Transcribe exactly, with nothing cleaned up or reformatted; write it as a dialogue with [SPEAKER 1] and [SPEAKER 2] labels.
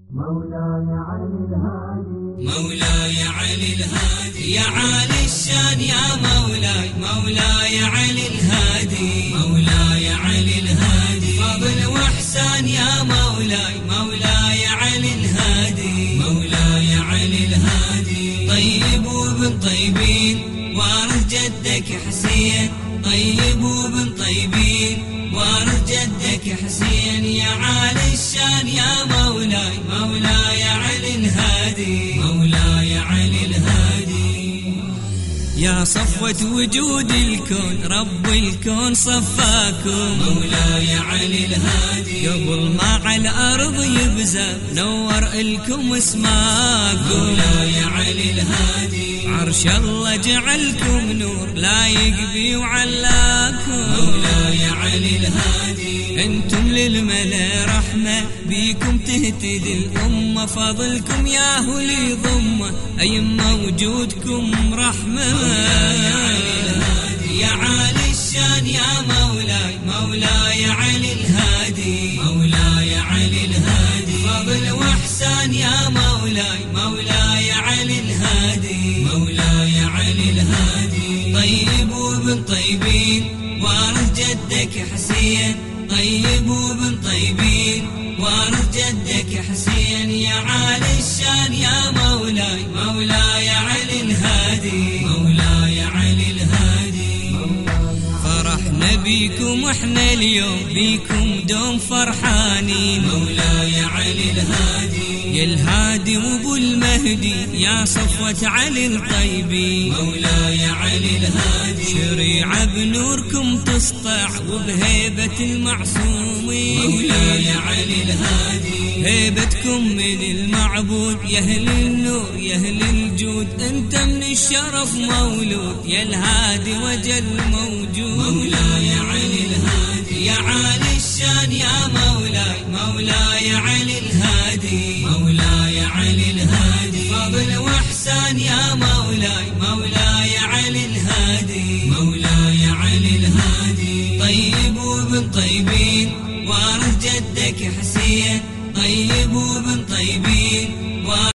[SPEAKER 1] مولاي علي الهادي
[SPEAKER 2] مولاي علي الهادي يا عالي الشان يا مولاي مولاي علي الهادي مولاي علي الهادي فضل واحسان يا مولاي مولاي علي الهادي مولاي علي الهادي طيب وابن طيبين وارث جدك حسين طيب وابن طيبين وارث جدك حسين يا عالي الشان يا مولاي مولاي علي الهادي مولاي علي الهادي يا صفوة وجود الكون رب الكون صفاكم مولاي علي الهادي قبل ما على الأرض يبزى نور لكم اسماكم مولاي علي الهادي عرش الله جعلكم نور لا يقبي وعلاكم مولاي علي الهادي انتم للملا رحمة بيكم تهتدي الأمة فضلكم يا هو لي ضمة أيما وجودكم رحمة يا عالي الشان يا مولاي مولاي علي الهادي مولاي علي الهادي فضل واحسان يا مولاي مولاي علي الهادي مولاي علي الهادي طيب وابن طيبين وارث جدك حسين طيب وابن طيبين وارث جدك حسين يا عالي الشان يا مولاي مولاي علي الهادي مولاي علي الهادي فرحنا بيكم احنا اليوم بيكم دوم فرحانين مولاي علي الهادي يا الهادي وابو المهدي يا صفوة علي الطيبين مولاي علي الهادي شريعة بنوركم تسطع وبهيبة المعصومين مولاي علي الهادي هيبتكم من المعبود يا اهل النور يا اهل الجود انت من الشرف مولود يا الهادي وجل موجود مولاي علي الهادي يا عالي الشان يا مولاي مولاي علي الهادي مولاي علي الهادي فضل واحسان يا مولاي مولاي علي الهادي مولاي علي الهادي طيب وابن طيبين وارث جدك حسين طيب وابن طيبين